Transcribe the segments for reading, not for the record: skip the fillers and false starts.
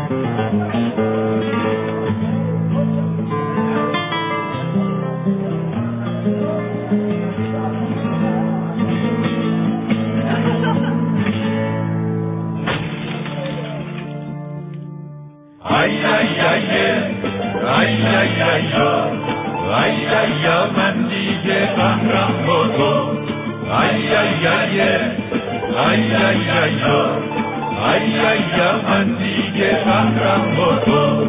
من دیگه قهرم با تو من دیگه قهرم با تو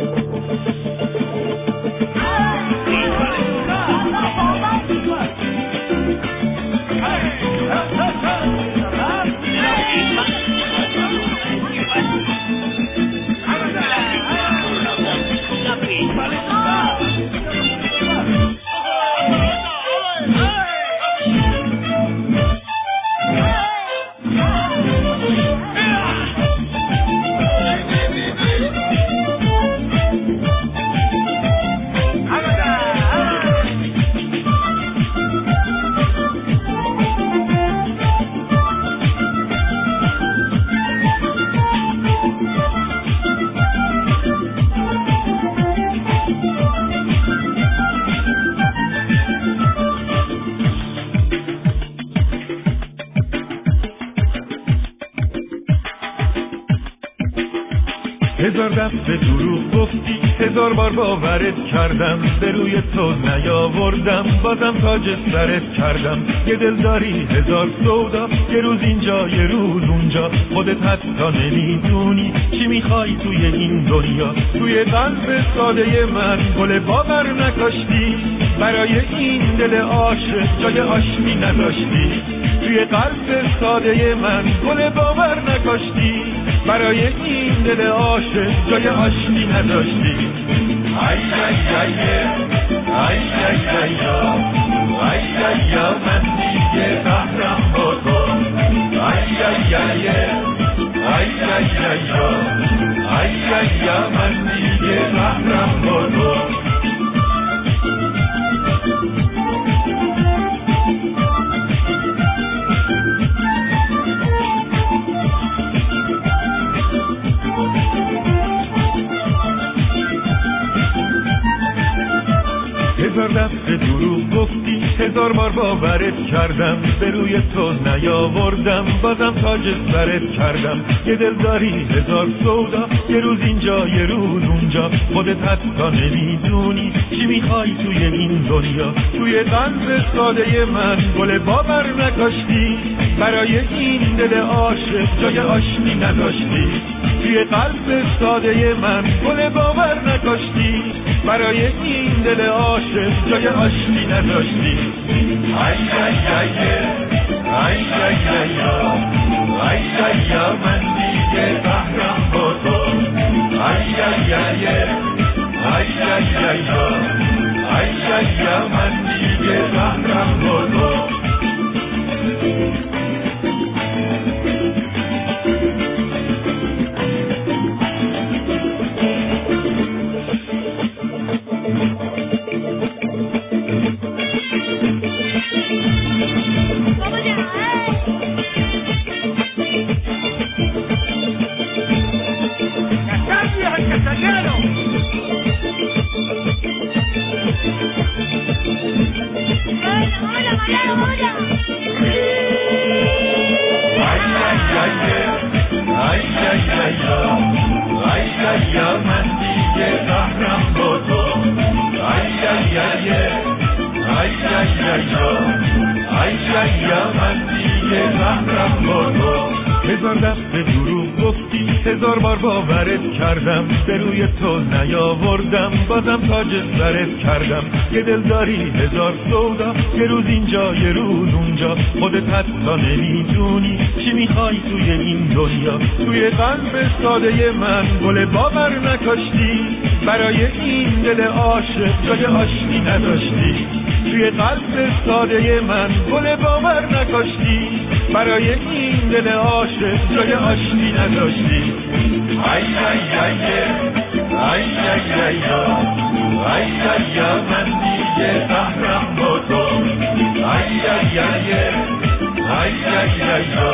هزار دفعه دروغ گفتی، هزار بار باورت کردم، به روی تو نیاوردم، بازم تاج سرت کردم. یه دل داری هزار سودا، یه روز اینجا یه روز اونجا، خودت حتی نمیدونی چی میخوای توی این دنیا. توی قلب ساده من گل باور نکاشتی، برای این دل عاشق جای آشتی نداشتی. توی قلب ساده من گل باور نکاشتی، برای این دل عاشق جای آشتی نداشتی. ای من دیگه قهرم با تو. من دیگه قهرم با تو. هزار دفعه دروغ گفتی، هزار بار باورت کردم، به روی تو نیاوردم، بازم تاج سرت کردم. یه دل داری هزار سودا، یه روز اینجا یه روز اونجا، خودت حتی نمیدونی چی میخوای توی این دنیا. توی قلب ساده من گل باور نکاشتی، برای این دل عاشق جای آشتی نداشتی. توی قلب ساده من گل باور نکاشتی، برای این دل عاشق جای آشتی نداشتی. من دیگه قهرم با تو. من دیگه قهرم با تو. من دیگه قهرم با تو. من دیگه قهرم با تو. هزار دفعه دروغ گفتی، هزار بار باورت کردم، به روی تو نیاوردم، بازم تاج سرت کردم. یه دل داری هزار سودا، یه روز اینجا یه روز اونجا، خودت حتی نمیدونی چی میخوای توی این دنیا. توی قلب ساده من گل باور نکاشتی، برای این دل عاشق جای آشتی نداشتی. توی قلب ساده من گل باور نکاشتی، برای این دل عاشق جای آشتی نداشتی. من دیگه قهرم با تو.